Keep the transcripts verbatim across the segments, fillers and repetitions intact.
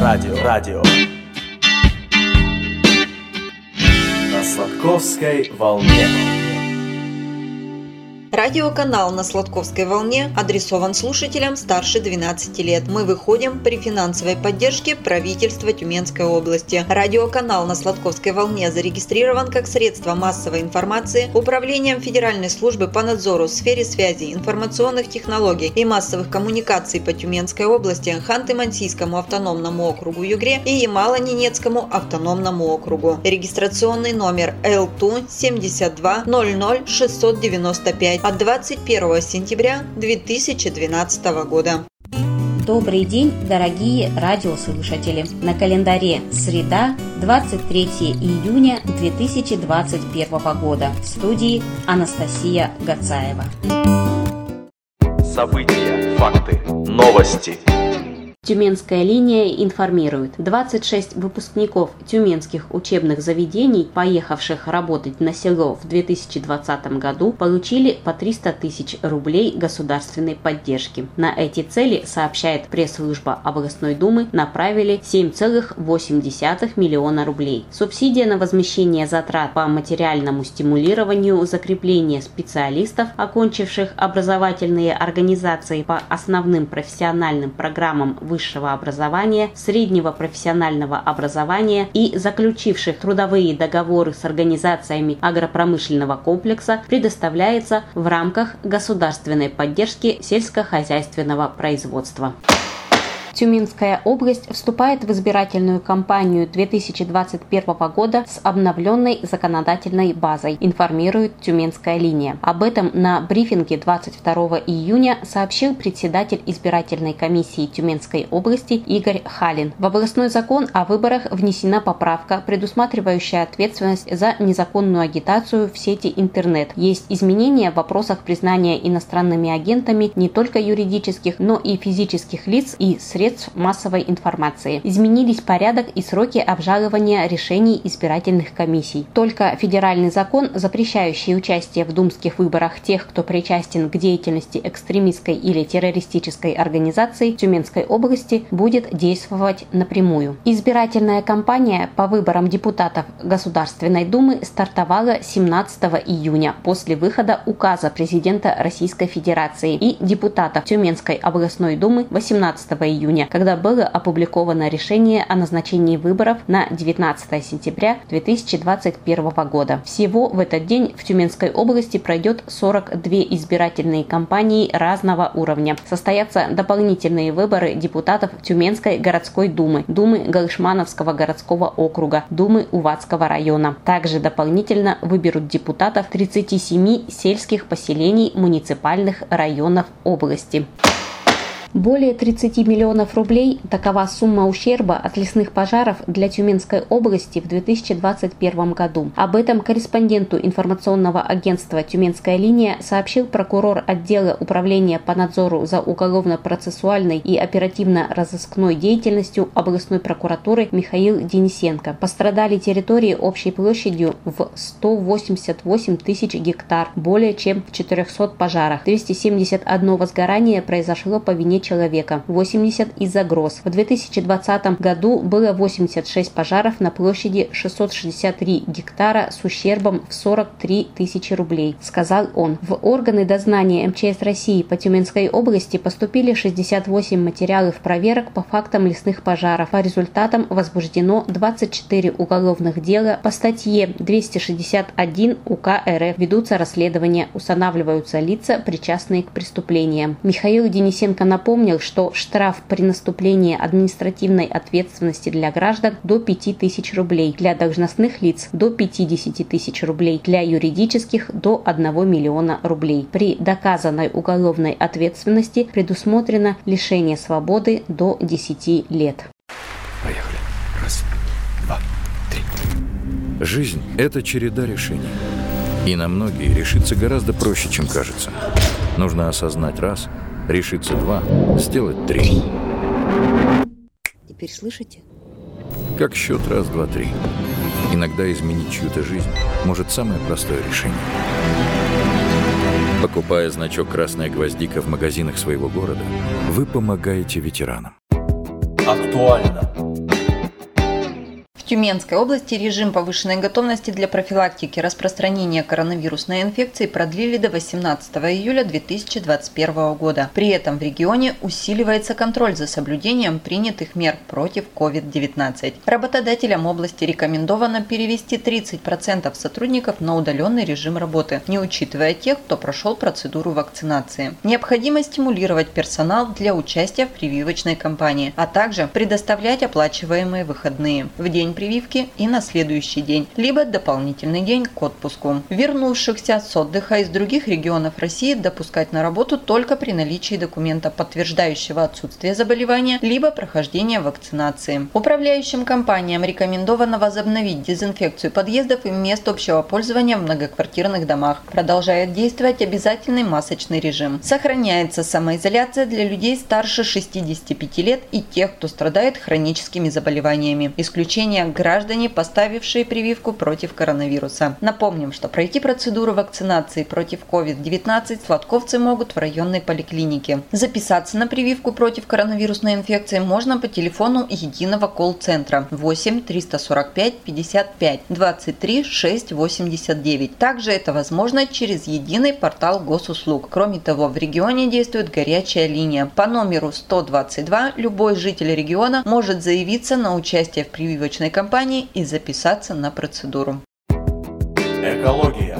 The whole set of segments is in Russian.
радио, радио. На Сладковской волне. Радиоканал на Сладковской волне адресован слушателям старше двенадцати лет. Мы выходим при финансовой поддержке правительства Тюменской области. Радиоканал на Сладковской волне зарегистрирован как средство массовой информации Управлением Федеральной службы по надзору в сфере связи, информационных технологий и массовых коммуникаций по Тюменской области, Ханты-Мансийскому автономному округу Югре и Ямало-Ненецкому автономному округу. Регистрационный номер Эл Ту семьдесят два ноль ноль шестьсот девяносто пять от двадцать первого сентября две тысячи двенадцатого года. Добрый день, дорогие радиослушатели! На календаре среда, двадцать третьего июня две тысячи двадцать первого года. В студии Анастасия Гацаева. События, факты, новости. Тюменская линия информирует. двадцать шесть выпускников тюменских учебных заведений, поехавших работать на село в две тысячи двадцатом году, получили по триста тысяч рублей государственной поддержки. На эти цели, сообщает пресс-служба областной думы, направили семь целых восемь десятых миллиона рублей. Субсидия на возмещение затрат по материальному стимулированию закрепления специалистов, окончивших образовательные организации по основным профессиональным программам высшего образования, среднего профессионального образования и заключивших трудовые договоры с организациями агропромышленного комплекса, предоставляется в рамках государственной поддержки сельскохозяйственного производства. Тюменская область вступает в избирательную кампанию две тысячи двадцать первого года с обновленной законодательной базой, информирует Тюменская линия. Об этом на брифинге двадцать второго июня сообщил председатель избирательной комиссии Тюменской области Игорь Халин. В областной закон о выборах внесена поправка, предусматривающая ответственность за незаконную агитацию в сети интернет. Есть изменения в вопросах признания иностранными агентами не только юридических, но и физических лиц и средств средств массовой информации. Изменились порядок и сроки обжалования решений избирательных комиссий. Только федеральный закон, запрещающий участие в думских выборах тех, кто причастен к деятельности экстремистской или террористической организации Тюменской области, будет действовать напрямую. Избирательная кампания по выборам депутатов Государственной Думы стартовала семнадцатого июня после выхода указа президента Российской Федерации и депутатов Тюменской областной думы восемнадцатого июня, когда было опубликовано решение о назначении выборов на девятнадцатого сентября две тысячи двадцать первого года. Всего в этот день в Тюменской области пройдет сорок две избирательные кампании разного уровня. Состоятся дополнительные выборы депутатов Тюменской городской думы, Думы Галышмановского городского округа, Думы Уватского района. Также дополнительно выберут депутатов тридцати семи сельских поселений муниципальных районов области. Более тридцати миллионов рублей – такова сумма ущерба от лесных пожаров для Тюменской области в две тысячи двадцать первом году. Об этом корреспонденту информационного агентства «Тюменская линия» сообщил прокурор отдела управления по надзору за уголовно-процессуальной и оперативно-розыскной деятельностью областной прокуратуры Михаил Денисенко. Пострадали территории общей площадью в сто восемьдесят восемь тысяч гектар, более чем в четырехстах пожарах. двести семьдесят одно возгорание произошло по вине человека, восемьдесят из-за гроз. В две тысячи двадцатом году было восемьдесят шесть пожаров на площади шестьсот шестьдесят три гектара с ущербом в сорок три тысячи рублей, сказал он. В органы дознания эм че эс России по Тюменской области поступили шестьдесят восемь материалов проверок по фактам лесных пожаров. По результатам возбуждено двадцать четыре уголовных дела по статье двести шестьдесят один УК эр эф. Ведутся расследования, устанавливаются лица, причастные к преступлениям. Михаил Денисенко напомнил, Напомнил, что штраф при наступлении административной ответственности для граждан до пяти тысяч рублей, для должностных лиц до пятидесяти тысяч рублей, для юридических до одного миллиона рублей. При доказанной уголовной ответственности предусмотрено лишение свободы до десяти лет. Поехали. Раз, два, три. Жизнь – это череда решений. И на многие решиться гораздо проще, чем кажется. Нужно осознать раз – решиться два, сделать три. Теперь слышите? Как счет раз, два, три. Иногда изменить чью-то жизнь может самое простое решение. Покупая значок «Красная гвоздика» в магазинах своего города, вы помогаете ветеранам. Актуально. В Тюменской области режим повышенной готовности для профилактики распространения коронавирусной инфекции продлили до восемнадцатого июля две тысячи двадцать первого года. При этом в регионе усиливается контроль за соблюдением принятых мер против ковид девятнадцать. Работодателям области рекомендовано перевести тридцать процентов сотрудников на удаленный режим работы, не учитывая тех, кто прошел процедуру вакцинации. Необходимо стимулировать персонал для участия в прививочной кампании, а также предоставлять оплачиваемые выходные в день прививки и на следующий день, либо дополнительный день к отпуску. Вернувшихся с отдыха из других регионов России допускать на работу только при наличии документа, подтверждающего отсутствие заболевания, либо прохождение вакцинации. Управляющим компаниям рекомендовано возобновить дезинфекцию подъездов и мест общего пользования в многоквартирных домах. Продолжает действовать обязательный масочный режим. Сохраняется самоизоляция для людей старше шестидесяти пяти лет и тех, кто страдает хроническими заболеваниями. Исключение граждане, поставившие прививку против коронавируса. Напомним, что пройти процедуру вакцинации против ковид девятнадцать сладковцы могут в районной поликлинике. Записаться на прививку против коронавирусной инфекции можно по телефону единого колл-центра восемь триста сорок пять пятьдесят пять двадцать три шестьсот восемьдесят девять. Также это возможно через единый портал госуслуг. Кроме того, в регионе действует горячая линия. По номеру сто двадцать два любой житель региона может заявиться на участие в прививочной кампании и записаться на процедуру. Экология.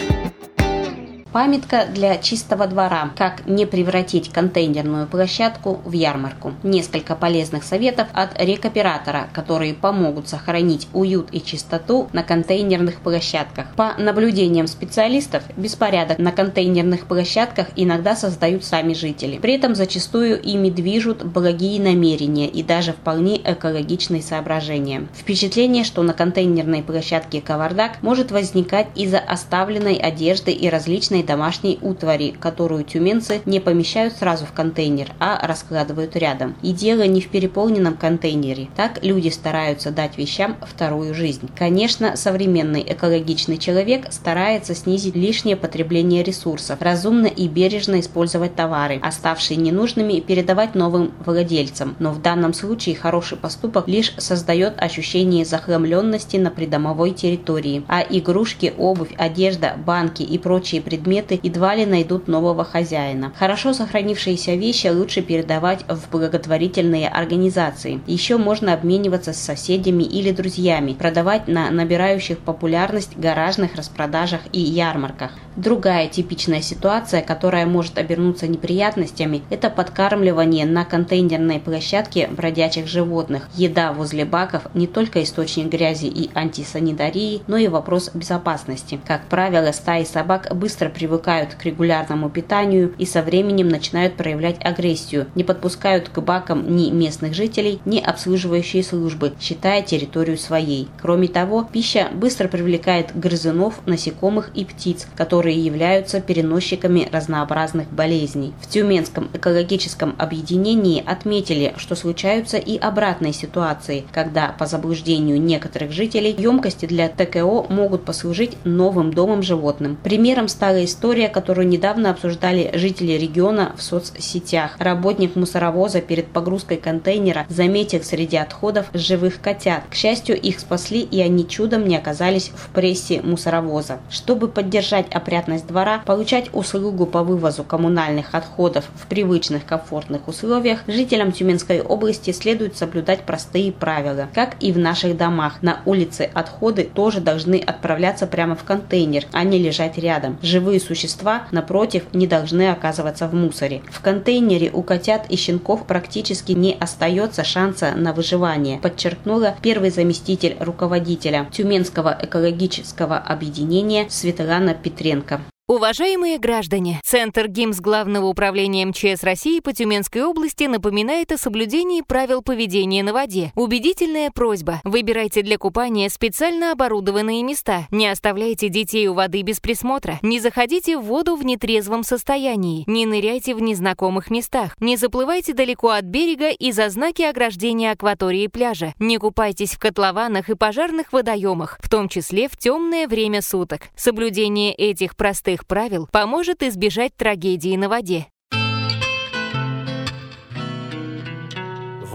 Памятка для чистого двора. Как не превратить контейнерную площадку в ярмарку. Несколько полезных советов от рекоператора, которые помогут сохранить уют и чистоту на контейнерных площадках. По наблюдениям специалистов, беспорядок на контейнерных площадках иногда создают сами жители. При этом зачастую ими движут благие намерения и даже вполне экологичные соображения. Впечатление, что на контейнерной площадке кавардак может возникать из-за оставленной одежды и различной домашней утвари, которую тюменцы не помещают сразу в контейнер, а раскладывают рядом. И дело не в переполненном контейнере. Так люди стараются дать вещам вторую жизнь. Конечно, современный экологичный человек старается снизить лишнее потребление ресурсов, разумно и бережно использовать товары, оставшие ненужными передавать новым владельцам. Но в данном случае хороший поступок лишь создает ощущение захламленности на придомовой территории, а игрушки, обувь, одежда, банки и прочие предметы едва ли найдут нового хозяина. Хорошо сохранившиеся вещи лучше передавать в благотворительные организации. Еще можно обмениваться с соседями или друзьями, продавать на набирающих популярность гаражных распродажах и ярмарках. Другая типичная ситуация, которая может обернуться неприятностями, это подкармливание на контейнерной площадке бродячих животных. Еда возле баков не только источник грязи и антисанитарии, но и вопрос безопасности. Как правило, стаи собак быстро привыкают к регулярному питанию и со временем начинают проявлять агрессию, не подпускают к бакам ни местных жителей, ни обслуживающие службы, считая территорию своей. Кроме того, пища быстро привлекает грызунов, насекомых и птиц, которые являются переносчиками разнообразных болезней. В Тюменском экологическом объединении отметили, что случаются и обратные ситуации, когда по заблуждению некоторых жителей емкости для ТКО могут послужить новым домом животным. Примером стала история, которую недавно обсуждали жители региона в соцсетях. Работник мусоровоза перед погрузкой контейнера заметил среди отходов живых котят. К счастью, их спасли, и они чудом не оказались в прессе мусоровоза. Чтобы поддержать опрятность двора, получать услугу по вывозу коммунальных отходов в привычных комфортных условиях, жителям Тюменской области следует соблюдать простые правила. Как и в наших домах, на улице отходы тоже должны отправляться прямо в контейнер, а не лежать рядом. Живые существа, напротив, не должны оказываться в мусоре. В контейнере у котят и щенков практически не остается шанса на выживание, подчеркнула первый заместитель руководителя Тюменского экологического объединения Светлана Петренко. Уважаемые граждане, Центр ГИМС Главного управления МЧС России по Тюменской области напоминает о соблюдении правил поведения на воде. Убедительная просьба: выбирайте для купания специально оборудованные места, не оставляйте детей у воды без присмотра, не заходите в воду в нетрезвом состоянии, не ныряйте в незнакомых местах, не заплывайте далеко от берега и за знаки ограждения акватории пляжа, не купайтесь в котлованах и пожарных водоемах, в том числе в темное время суток. Соблюдение этих простых правил поможет избежать трагедии на воде.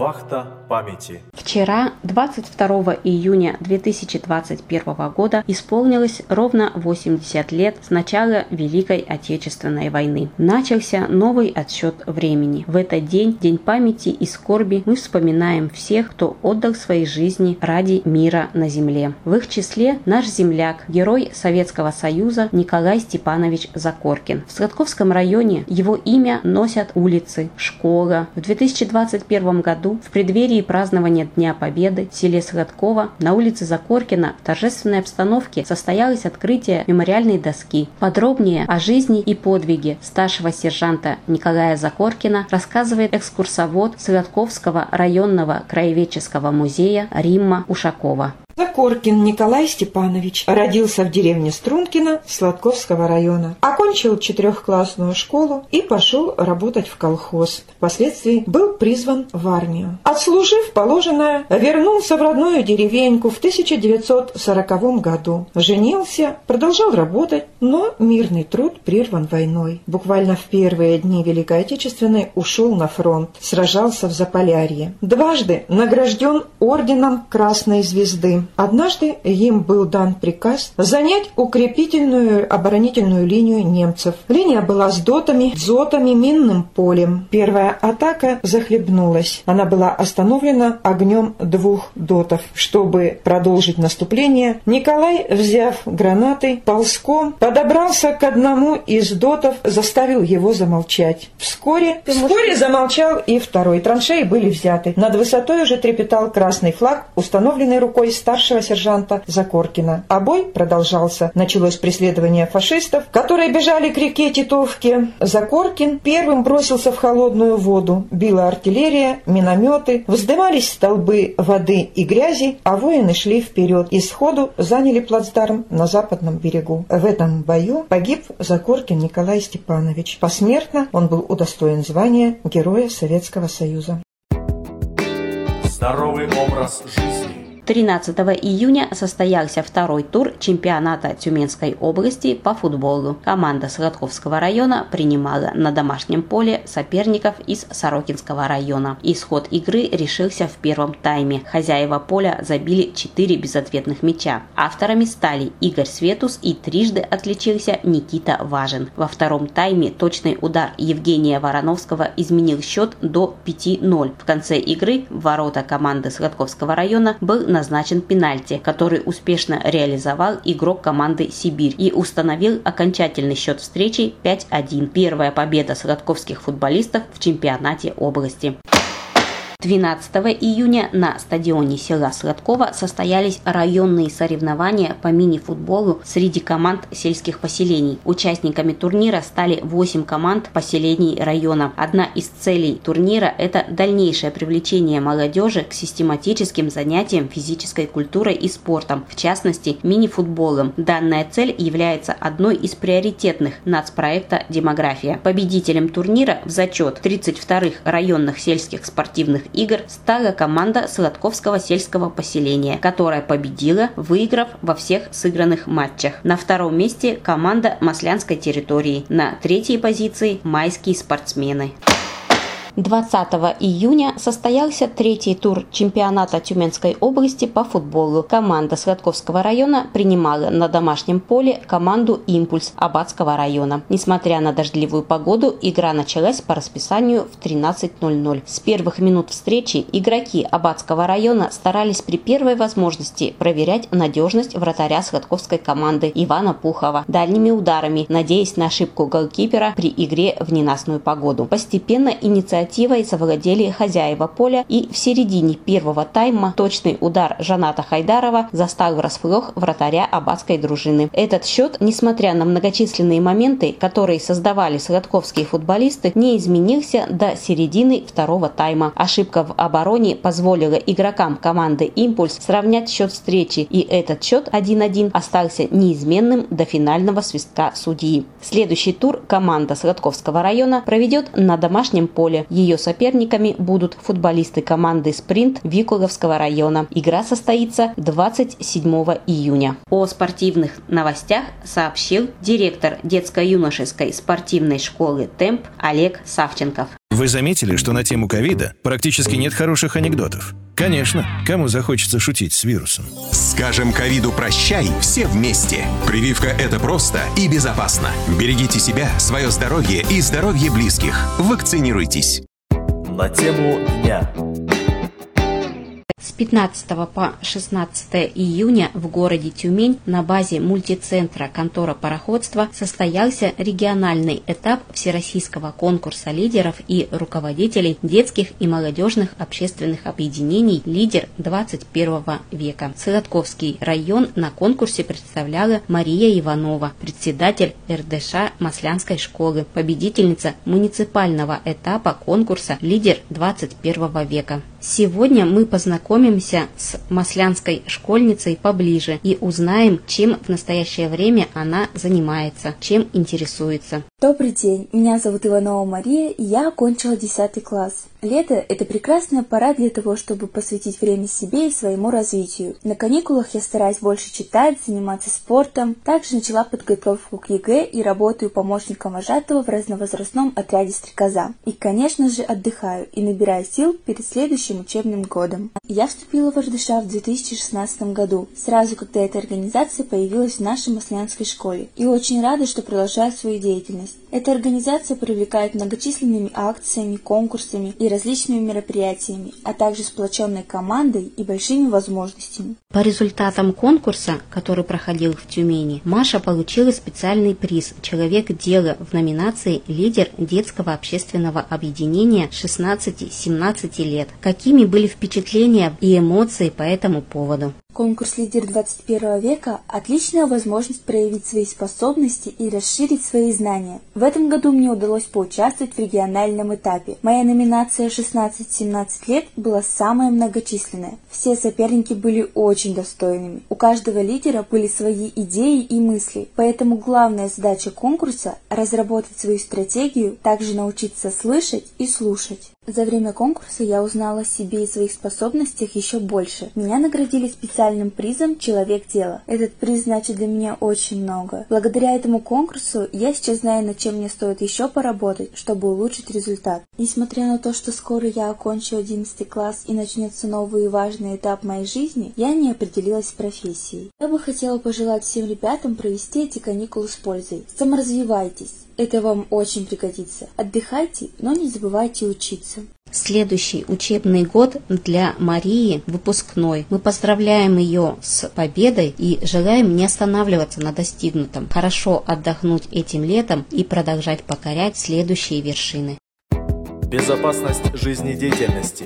Вахта памяти. Вчера, двадцать второго июня две тысячи двадцать первого года, исполнилось ровно восемьдесят лет с начала Великой Отечественной войны. Начался новый отсчет времени. В этот день, День памяти и скорби, мы вспоминаем всех, кто отдал свои жизни ради мира на земле. В их числе наш земляк, герой Советского Союза Николай Степанович Закоркин. В Сладковском районе его имя носят улицы, школа. В две тысячи двадцать первом году, в преддверии празднования Дня Победы, в селе Сладково на улице Закоркина в торжественной обстановке состоялось открытие мемориальной доски. Подробнее о жизни и подвиге старшего сержанта Николая Закоркина рассказывает экскурсовод Сладковского районного краеведческого музея Римма Ушакова. Закоркин Николай Степанович родился в деревне Стрункино Сладковского района. Окончил четырехклассную школу и пошел работать в колхоз. Впоследствии был призван в армию. Отслужив положенное, вернулся в родную деревеньку в тысяча девятьсот сороковом году. Женился, продолжал работать, но мирный труд прерван войной. Буквально в первые дни Великой Отечественной ушел на фронт, сражался в Заполярье. Дважды награжден орденом Красной Звезды. Однажды им был дан приказ занять укрепительную оборонительную линию немцев. Линия была с дотами, дзотами, минным полем. Первая атака захлебнулась. Она была остановлена огнем двух дотов. Чтобы продолжить наступление, Николай, взяв гранаты, ползком подобрался к одному из дотов, заставил его замолчать. Вскоре, вскоре замолчал и второй. Траншеи были взяты. Над высотой уже трепетал красный флаг, установленный рукой старшего сержанта Закоркина. А бой продолжался. Началось преследование фашистов, которые бежали к реке Титовке. Закоркин первым бросился в холодную воду. Била артиллерия, минометы, вздымались столбы воды и грязи, а воины шли вперед и сходу заняли плацдарм на западном берегу. В этом бою погиб Закоркин Николай Степанович. Посмертно он был удостоен звания Героя Советского Союза. Здоровый образ жизни. тринадцатого июня состоялся второй тур чемпионата Тюменской области по футболу. Команда Сладковского района принимала на домашнем поле соперников из Сорокинского района. Исход игры решился в первом тайме. Хозяева поля забили четыре безответных мяча. Авторами стали Игорь Светус и трижды отличился Никита Важин. Во втором тайме точный удар Евгения Вороновского изменил счет до пяти ноль. В конце игры в ворота команды Сладковского района был назначен пенальти, который успешно реализовал игрок команды «Сибирь» и установил окончательный счет встречи пять один. Первая победа сладковских футболистов в чемпионате области. двенадцатого июня на стадионе села Сладково состоялись районные соревнования по мини-футболу среди команд сельских поселений. Участниками турнира стали восемь команд поселений района. Одна из целей турнира – это дальнейшее привлечение молодежи к систематическим занятиям физической культурой и спортом, в частности мини-футболом. Данная цель является одной из приоритетных нацпроекта «Демография». Победителем турнира в зачет тридцать вторых районных сельских спортивных игр стала команда Сладковского сельского поселения, которая победила, выиграв во всех сыгранных матчах. На втором месте команда Маслянской территории. На третьей позиции майские спортсмены. двадцатого июня состоялся третий тур чемпионата Тюменской области по футболу. Команда Сладковского района принимала на домашнем поле команду «Импульс» Аббатского района. Несмотря на дождливую погоду, игра началась по расписанию в тринадцать ноль ноль. С первых минут встречи игроки Аббатского района старались при первой возможности проверять надежность вратаря сладковской команды Ивана Пухова дальними ударами, надеясь на ошибку голкипера при игре в ненастную погоду. Постепенно инициатива Инициативой завладели хозяева поля, и в середине первого тайма точный удар Жаната Хайдарова застал врасплох вратаря аббатской дружины. Этот счет, несмотря на многочисленные моменты, которые создавали сладковские футболисты, не изменился до середины второго тайма. Ошибка в обороне позволила игрокам команды «Импульс» сравнять счет встречи, и этот счет один один остался неизменным до финального свистка судьи. Следующий тур команда Сладковского района проведет на домашнем поле. Ее соперниками будут футболисты команды «Спринт» Викуровского района. Игра состоится двадцать седьмого июня. О спортивных новостях сообщил директор детско-юношеской спортивной школы «Темп» Олег Савченков. Вы заметили, что на тему ковида практически нет хороших анекдотов? Конечно, кому захочется шутить с вирусом? Скажем ковиду «прощай» все вместе. Прививка – это просто и безопасно. Берегите себя, свое здоровье и здоровье близких. Вакцинируйтесь. На тему дня. С пятнадцатого по шестнадцатое июня в городе Тюмень на базе мультицентра «Контора пароходства» состоялся региональный этап всероссийского конкурса лидеров и руководителей детских и молодежных общественных объединений «Лидер двадцать первого века». Сладковский район на конкурсе представляла Мария Иванова, председатель эр дэ ша Маслянской школы, победительница муниципального этапа конкурса «Лидер двадцать первого века». Сегодня мы познакомимся с маслянской школьницей поближе и узнаем, чем в настоящее время она занимается, чем интересуется. Добрый день, меня зовут Иванова Мария, и я окончила десятый класс. Лето – это прекрасная пора для того, чтобы посвятить время себе и своему развитию. На каникулах я стараюсь больше читать, заниматься спортом. Также начала подготовку к е гэ э и работаю помощником вожатого в разновозрастном отряде «Стрекоза». И, конечно же, отдыхаю и набираю сил перед следующим учебным годом. Я вступила в эр дэ ша в две тысячи шестнадцатом году, сразу когда эта организация появилась в нашей маслянской школе. И очень рада, что продолжаю свою деятельность. Эта организация привлекает многочисленными акциями, конкурсами и различными мероприятиями, а также сплоченной командой и большими возможностями. По результатам конкурса, который проходил в Тюмени, Маша получила специальный приз «Человек дела» в номинации «Лидер детского общественного объединения шестнадцати-семнадцати лет». Какими были впечатления и эмоции по этому поводу? Конкурс «Лидер двадцать первого века» – отличная возможность проявить свои способности и расширить свои знания. В этом году мне удалось поучаствовать в региональном этапе. Моя номинация шестнадцать-семнадцать лет была самая многочисленная. Все соперники были очень достойными. У каждого лидера были свои идеи и мысли, поэтому главная задача конкурса – разработать свою стратегию, также научиться слышать и слушать. За время конкурса я узнала о себе и своих способностях еще больше. Меня наградили специальным призом «Человек дела». Этот приз значит для меня очень много. Благодаря этому конкурсу я сейчас знаю, над чем мне стоит еще поработать, чтобы улучшить результат. Несмотря на то, что скоро я окончу одиннадцатый класс и начнется новый и важный этап моей жизни, я не определилась с профессией. Я бы хотела пожелать всем ребятам провести эти каникулы с пользой. Саморазвивайтесь. Это вам очень пригодится. Отдыхайте, но не забывайте учиться. Следующий учебный год для Марии выпускной. Мы поздравляем ее с победой и желаем не останавливаться на достигнутом, хорошо отдохнуть этим летом и продолжать покорять следующие вершины. Безопасность жизнедеятельности.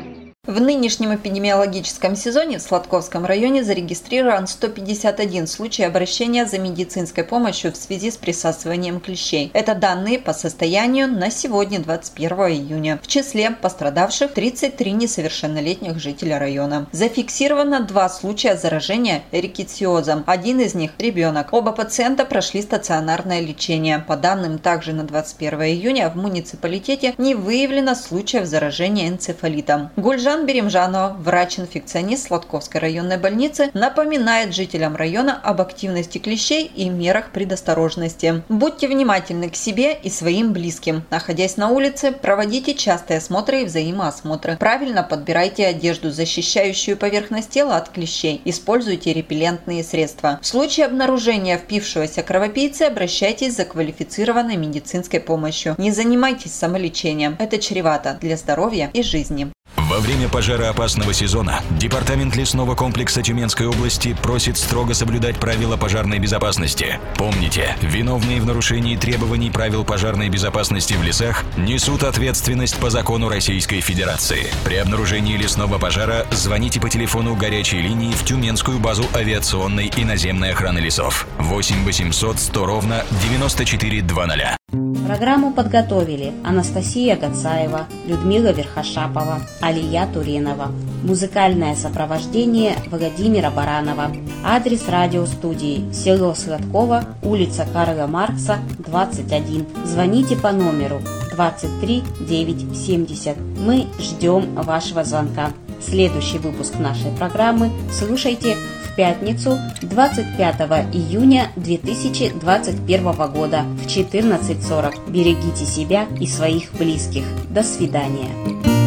В нынешнем эпидемиологическом сезоне в Сладковском районе зарегистрирован сто пятьдесят один случай обращения за медицинской помощью в связи с присасыванием клещей. Это данные по состоянию на сегодня, двадцать первого июня. В числе пострадавших тридцать три несовершеннолетних жителя района. Зафиксировано два случая заражения рикетсиозом. Один из них – ребенок. Оба пациента прошли стационарное лечение. По данным также на двадцать первого июня в муниципалитете не выявлено случаев заражения энцефалитом. Гульжан Беремжанова, врач-инфекционист Сладковской районной больницы, напоминает жителям района об активности клещей и мерах предосторожности. Будьте внимательны к себе и своим близким. Находясь на улице, проводите частые осмотры и взаимоосмотры. Правильно подбирайте одежду, защищающую поверхность тела от клещей. Используйте репеллентные средства. В случае обнаружения впившегося кровопийцы обращайтесь за квалифицированной медицинской помощью. Не занимайтесь самолечением. Это чревато для здоровья и жизни. Во время пожароопасного сезона Департамент лесного комплекса Тюменской области просит строго соблюдать правила пожарной безопасности. Помните, виновные в нарушении требований правил пожарной безопасности в лесах несут ответственность по закону Российской Федерации. При обнаружении лесного пожара звоните по телефону горячей линии в Тюменскую базу авиационной и наземной охраны лесов восемь восемьсот сто ровно девяносто четыре двадцать. Программу подготовили Анастасия Гацаева, Людмила Верхошапова, Алия Туренова. Музыкальное сопровождение Владимира Баранова. Адрес радиостудии: село Сладково, улица Карла Маркса, двадцать один. Звоните по номеру двадцать три девять семьдесят. Мы ждем вашего звонка. Следующий выпуск нашей программы слушайте в пятницу двадцать пятого июня две тысячи двадцать первого года в четырнадцать сорок. Берегите себя и своих близких. До свидания.